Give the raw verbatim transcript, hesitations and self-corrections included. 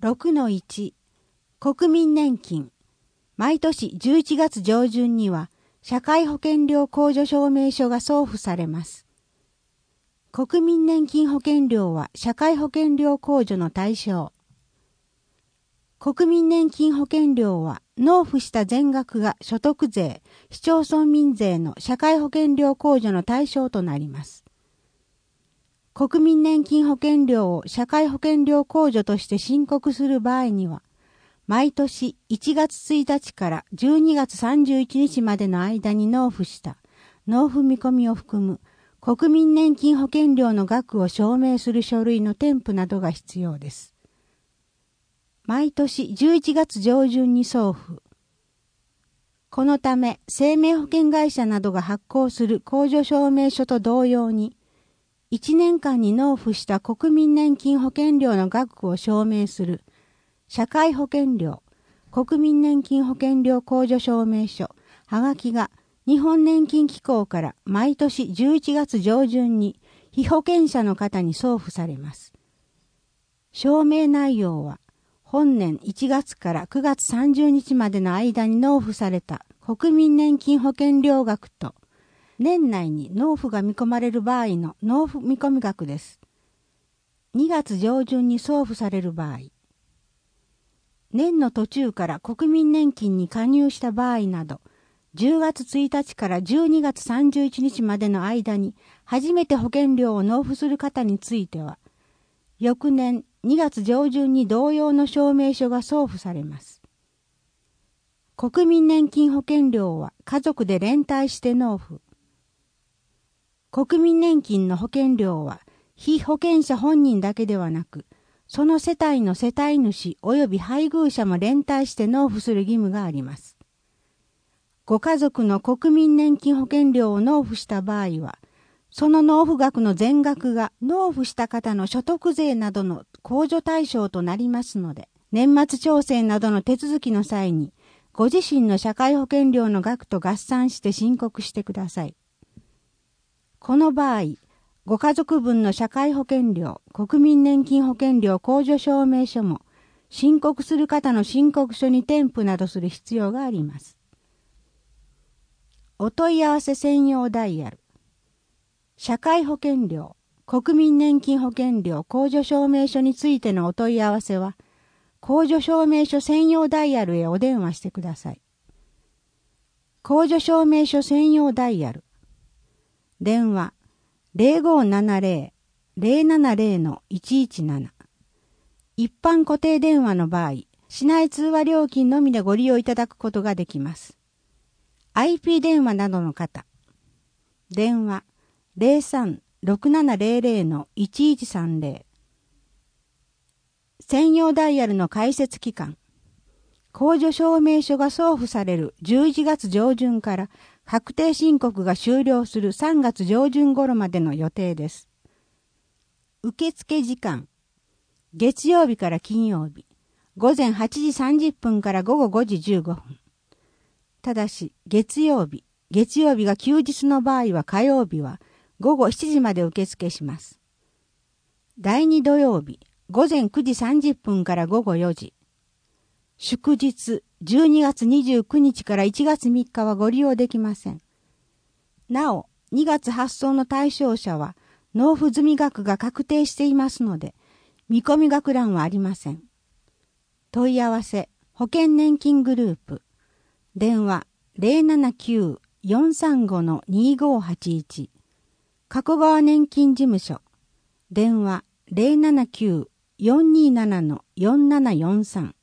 ろくのいち 国民年金。毎年じゅういちがつ上旬には社会保険料控除証明書が送付されます。国民年金保険料は社会保険料控除の対象。国民年金保険料は納付した全額が所得税、市町村民税の社会保険料控除の対象となります。国民年金保険料を社会保険料控除として申告する場合には、毎年いちがつついたちからじゅうにがつさんじゅういちにちまでの間に納付した納付見込みを含む国民年金保険料の額を証明する書類の添付などが必要です。毎年じゅういちがつ上旬に送付。このため生命保険会社などが発行する控除証明書と同様に、いちねんかんに納付した国民年金保険料の額を証明する社会保険料、国民年金保険料控除証明書、はがきが日本年金機構から毎年じゅういちがつ上旬に被保険者の方に送付されます。証明内容は、本年いちがつからくがつさんじゅうにちまでの間に納付された国民年金保険料額と、年内に納付が見込まれる場合の納付見込み額です。にがつ上旬に送付される場合、年の途中から国民年金に加入した場合など、じゅうがつついたちからじゅうにがつさんじゅういちにちまでの間に初めて保険料を納付する方については、翌年にがつ上旬に同様の証明書が送付されます。国民年金保険料は家族で連帯して納付。国民年金の保険料は被保険者本人だけではなく、その世帯の世帯主及び配偶者も連帯して納付する義務があります。ご家族の国民年金保険料を納付した場合は、その納付額の全額が納付した方の所得税などの控除対象となりますので、年末調整などの手続きの際に、ご自身の社会保険料の額と合算して申告してください。この場合、ご家族分の社会保険料、国民年金保険料控除証明書も、申告する方の申告書に添付などする必要があります。お問い合わせ専用ダイヤル。社会保険料、国民年金保険料控除証明書についてのお問い合わせは、控除証明書専用ダイヤルへお電話してください。控除証明書専用ダイヤル。電話ゼロごーななゼロ ゼロななゼロのいちいちなな。一般固定電話の場合、市内通話料金のみでご利用いただくことができます。アイピー 電話などの方。電話ゼロさん ろくななゼロゼロのいちいちさんゼロ。専用ダイヤルの開設期間。控除証明書が送付されるじゅういちがつ上旬から確定申告が終了するさんがつ上旬頃までの予定です。受付時間。月曜日から金曜日。午前はちじさんじゅっぷんから午後ごじじゅうごふん。ただし、月曜日、月曜日が休日の場合は火曜日は午後しちじまで受付します。だいに土曜日、午前くじさんじゅっぷんから午後よじ。祝日、じゅうにがつにじゅうくにちからいちがつみっかはご利用できません。なお、にがつ発送の対象者は納付済み額が確定していますので、見込み額欄はありません。問い合わせ、保険年金グループ。電話ゼロななきゅう よんさんご のにごはちいち。加古川年金事務所。電話ゼロななきゅう よんにーなな のよんななよんさん。